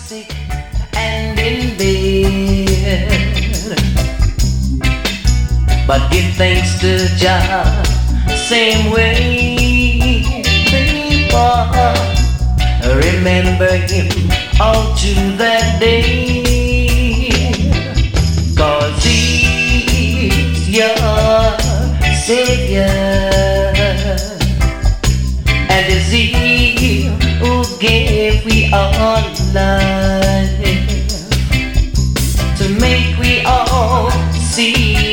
sick and in bed, but give thanks to Jah, same way, people. Remember Him all through that day, 'cause He's your Savior, and it's He who gave we all life to make we all see